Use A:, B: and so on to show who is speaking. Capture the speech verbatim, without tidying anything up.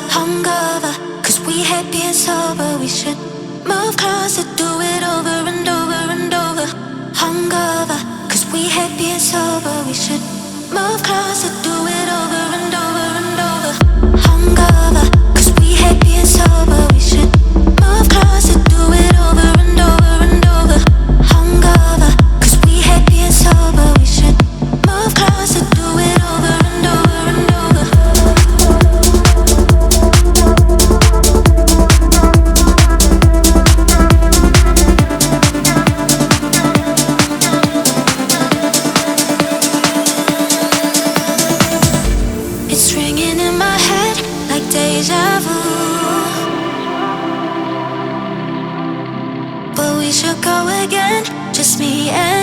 A: hungover. Cause we hate being sober. We should move closer, do it over and over and over. Hungover. Cause we hate being sober. We should move closer, do it over and over and over. Hungover. Cause we hate being sober. We should move closer, do it over and over and over. Hungover. Cause we hate being sober. We should move closer, do it over and over and over. It's ringing in my head like deja vu. But we should go again, just me and